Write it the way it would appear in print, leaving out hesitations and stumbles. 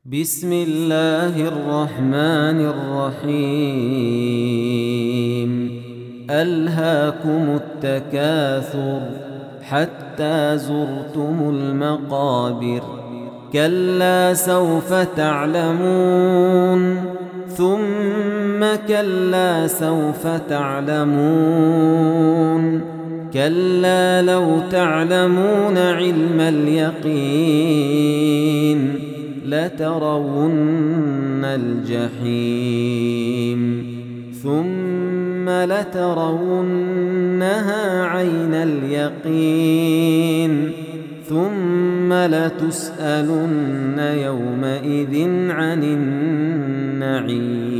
بسم الله الرحمن الرحيم ألهاكم التكاثر حتى زرتم المقابر كلا سوف تعلمون ثم كلا سوف تعلمون كلا لو تعلمون علم اليقين لترون الجحيم ثم لترونها عين اليقين ثم لتسألن يومئذ عن النعيم.